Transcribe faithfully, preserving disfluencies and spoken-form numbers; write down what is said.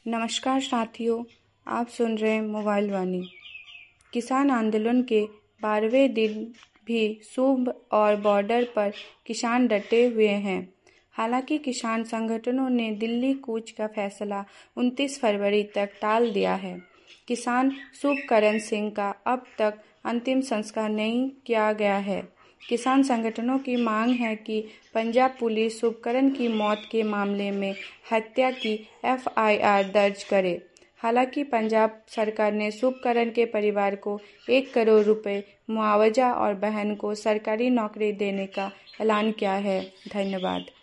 नमस्कार साथियों, आप सुन रहे हैं मोबाइल वाणी। किसान आंदोलन के बारहवें दिन भी सूबे और बॉर्डर पर किसान डटे हुए हैं। हालांकि किसान संगठनों ने दिल्ली कूच का फैसला उनतीस फरवरी तक टाल दिया है। किसान शुभकरण सिंह का अब तक अंतिम संस्कार नहीं किया गया है। किसान संगठनों की मांग है कि पंजाब पुलिस शुभकरण की मौत के मामले में हत्या की एफ आई आर दर्ज करे। हालांकि पंजाब सरकार ने शुभकरण के परिवार को एक करोड़ रुपए मुआवजा और बहन को सरकारी नौकरी देने का ऐलान किया है। धन्यवाद।